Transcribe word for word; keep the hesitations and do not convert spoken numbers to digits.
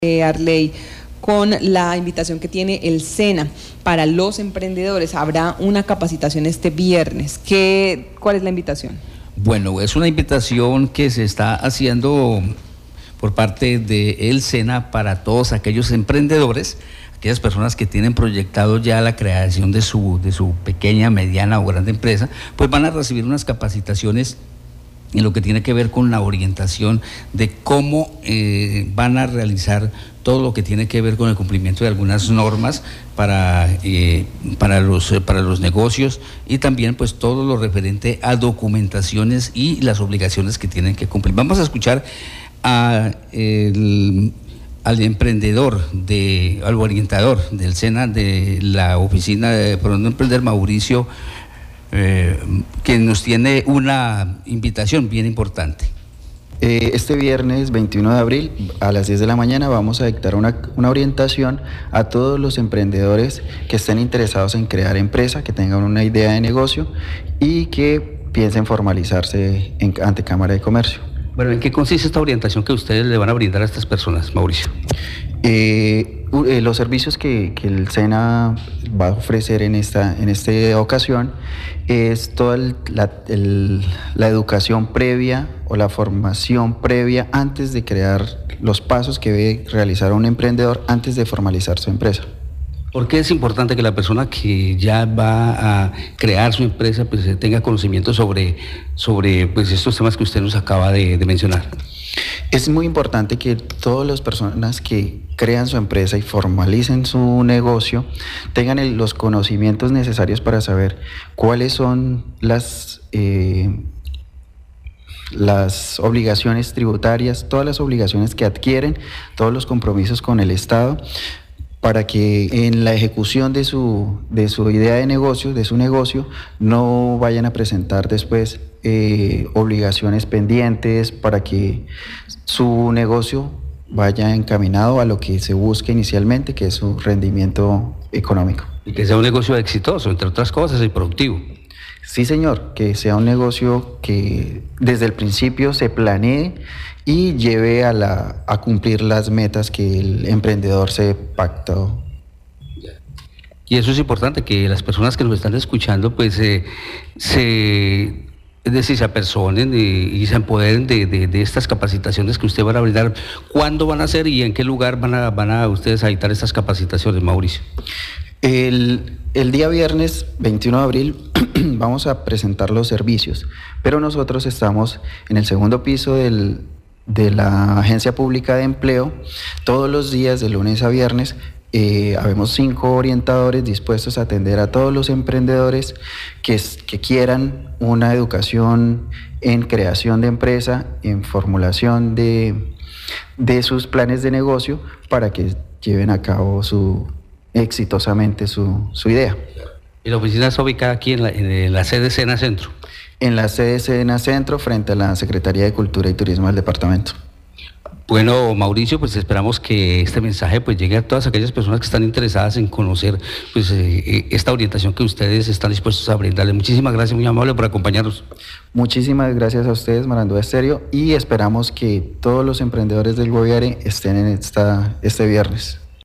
Eh, Arley, con la invitación que tiene el SENA para los emprendedores, habrá una capacitación este viernes. ¿Qué, ¿Cuál es la invitación? Bueno, es una invitación que se está haciendo por parte del SENA para todos aquellos emprendedores, aquellas personas que tienen proyectado ya la creación de su, de su pequeña, mediana o grande empresa, pues van a recibir unas capacitaciones en lo que tiene que ver con la orientación de cómo eh, van a realizar todo lo que tiene que ver con el cumplimiento de algunas normas para, eh, para, los, para los negocios, y también pues todo lo referente a documentaciones y las obligaciones que tienen que cumplir. Vamos a escuchar a el, al emprendedor, de, al orientador del SENA de la oficina de Pronto Emprender, Mauricio, Eh, que nos tiene una invitación bien importante. Eh, este viernes veintiuno de abril a las diez de la mañana vamos a dictar una, una orientación a todos los emprendedores que estén interesados en crear empresa, que tengan una idea de negocio y que piensen formalizarse en, ante Cámara de Comercio. Bueno, ¿en qué consiste esta orientación que ustedes le van a brindar a estas personas, Mauricio? Eh, eh, los servicios que, que el SENA va a ofrecer en esta, en esta ocasión es toda el, la, el, la educación previa o la formación previa antes de crear los pasos que debe realizar un emprendedor antes de formalizar su empresa. ¿Por qué es importante que la persona que ya va a crear su empresa pues tenga conocimiento sobre, sobre pues, estos temas que usted nos acaba de, de mencionar? Es muy importante que todas las personas que crean su empresa y formalicen su negocio tengan el, los conocimientos necesarios para saber cuáles son las, eh, las obligaciones tributarias, todas las obligaciones que adquieren, todos los compromisos con el Estado, para que en la ejecución de su, de su idea de negocio, de su negocio, no vayan a presentar después eh, obligaciones pendientes, para que su negocio vaya encaminado a lo que se busca inicialmente, que es su rendimiento económico. Y que sea un negocio exitoso, entre otras cosas, y productivo. Sí, señor, que sea un negocio que desde el principio se planee y lleve a, la, a cumplir las metas que el emprendedor se pactó. Y eso es importante, que las personas que nos están escuchando, pues, eh, se, es decir, se apersonen y, y se empoderen de, de, de estas capacitaciones que usted va a brindar. ¿Cuándo van a ser y en qué lugar van a, van a ustedes a dictar estas capacitaciones, Mauricio? El, el día viernes veintiuno de abril vamos a presentar los servicios, pero nosotros estamos en el segundo piso del, de la Agencia Pública de Empleo. Todos los días, de lunes a viernes, eh, habemos cinco orientadores dispuestos a atender a todos los emprendedores que, que quieran una educación en creación de empresa, en formulación de, de sus planes de negocio, para que lleven a cabo su exitosamente su, su idea. ¿Y la oficina está ubicada aquí en la, en la sede SENA Centro? En la sede SENA Centro, frente a la Secretaría de Cultura y Turismo del departamento. Bueno, Mauricio, pues esperamos que este mensaje pues llegue a todas aquellas personas que están interesadas en conocer pues eh, esta orientación que ustedes están dispuestos a brindarle. Muchísimas gracias, muy amable por acompañarnos. Muchísimas gracias a ustedes, Marandúa Estéreo, y esperamos que todos los emprendedores del Guaviare estén en esta, este viernes.